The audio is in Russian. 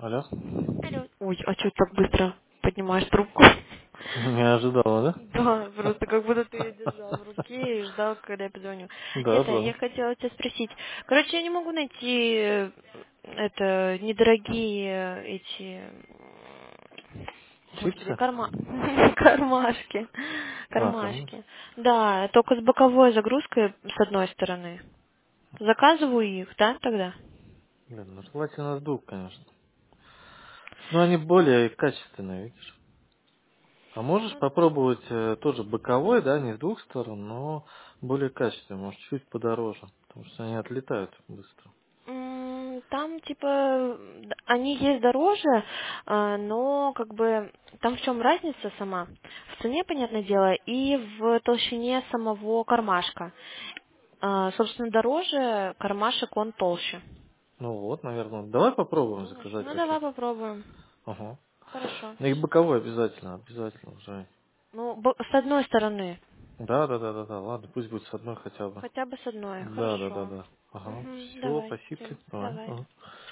Алло. Алло. Ой, а что так быстро поднимаешь трубку? Не ожидала, да? Да, просто как будто ты ее держал в руке и ждал, когда я позвоню. Да, Это, да. я хотела тебя спросить. Короче, я не могу найти это недорогие эти, господи, Чипсы? кармашки. А, кормишь? Кармашки. Да, только с боковой загрузкой с одной стороны. Заказываю их, да, тогда? Блин, ну желательно с двух, конечно. Но они более качественные, видишь. А можешь попробовать тоже боковой, да, не с двух сторон, но более качественный, может чуть подороже, потому что они отлетают быстро. Там, типа, они есть дороже, но, как бы, там в чем разница сама? В цене, понятное дело, и в толщине самого кармашка. Собственно, дороже кармашек, он толще. Ну вот, наверное. Давай попробуем заказать Ну, таких. давай попробуем. Ага. Хорошо. Ну и боковой обязательно, обязательно уже. Ну, с одной стороны. Да, да, да, да, да. Ладно, пусть будет с одной хотя бы. Хотя бы с одной. Да, да, да, Хорошо. да. Ага. Угу, Все, давай. спасибо. Всё, Давай. давай. Ага.